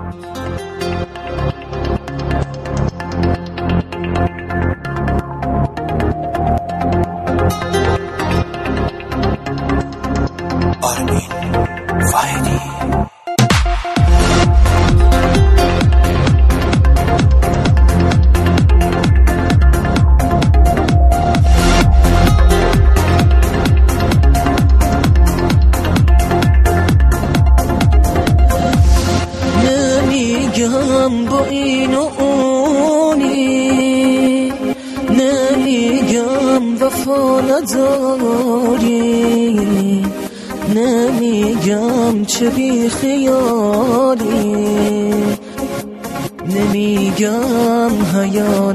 نمیگم با این و اونی، نمیگم وفا نداری، نمیگم چه بی خیالی، نمیگم حیا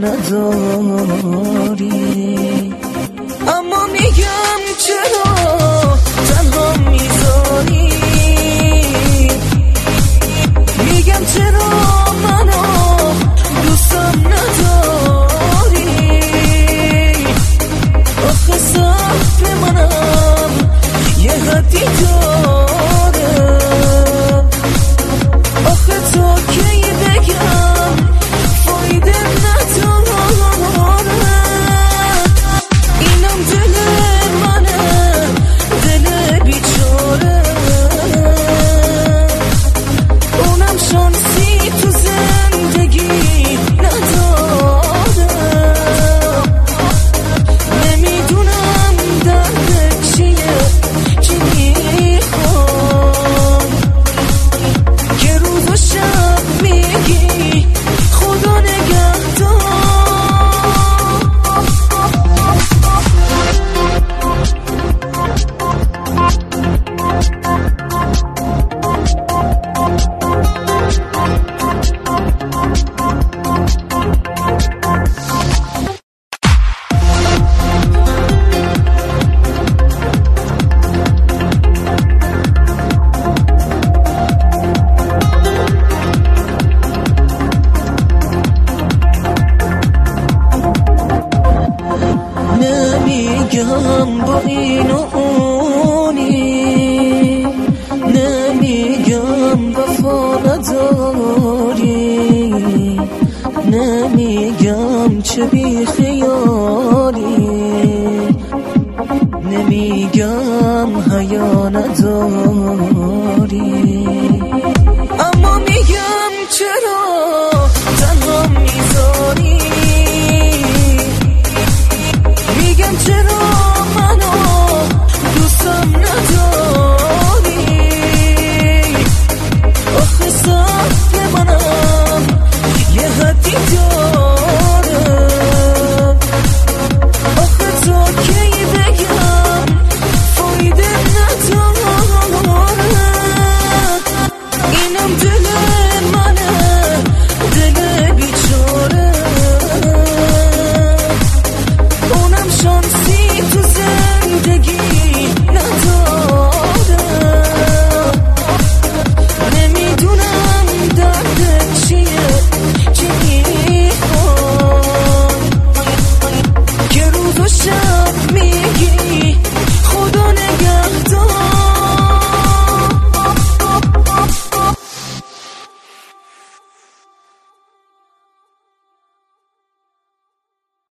نداری، اما میگم چرا تنها میذاری، میگم چرا منو دوستم نداری، آخه صبر منم یه حدی داره، آخه تا کی بگم فایده نداره، اینم دل منه، دل بیچاره، اونم شانسی تو زندگی نداره، نمیدونم درد چیه، چی میخوای که روز و شب میگی خدا نگهدار. نمیگم با این و اونی، نمیگم وفا نداری، نمیگم چه بی خیالی، نمیگم حیا نداری، اما میگم چرا تنها میذاری، میگم چرا منو دوستم نداری، آخه صبر منم یه حدی داره، آخه تا کی بگم فایده نداره، اینم دل منه، دل بیچاره، اونم شانسی تو زندگی نداره، نمیدونم درد چیه، چی میخوای که روز و شب